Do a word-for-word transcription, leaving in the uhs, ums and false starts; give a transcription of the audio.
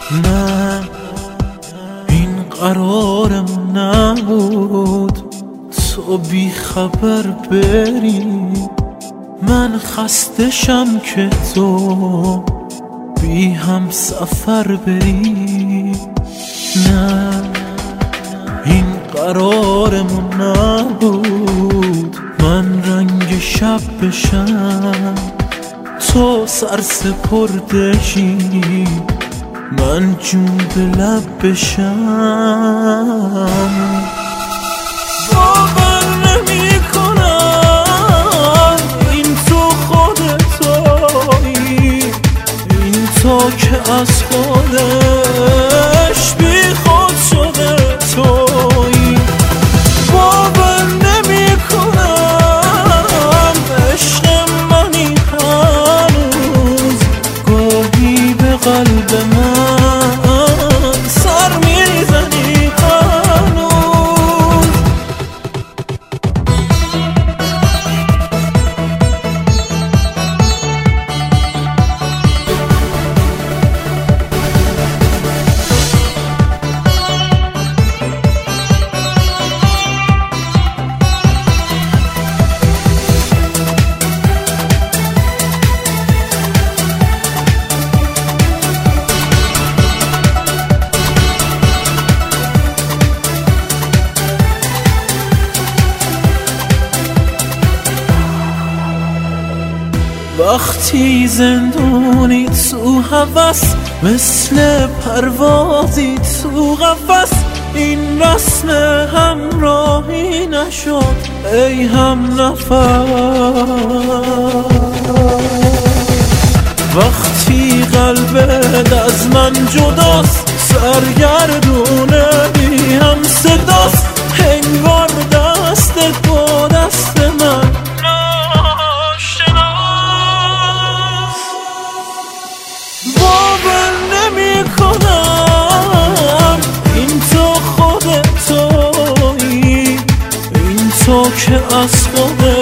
نه این قرارم نبود تو بی خبر بری، من خستشم که تو بی هم سفر بری. نه این قرارمون نبود من رنگ شب بشم، تو سرسپردشی من جون به لب بشم. باور نمی کنم این تو خودتایی، این تو که از خودش بی خود شده تویی. باور نمی کنم عشق منی هنوز، گاهی به قلب من سر میزنی هنوز. وقتی زندونی تو هوس، مثل پروازی تو قفس، این رسم همراهی نشد ای هم نفس. وقتی قلبت از من جداست، سرگردونه بی هم صداست، انگار دستت با دست من کنم. این تو خودتایی، این تو که از خودت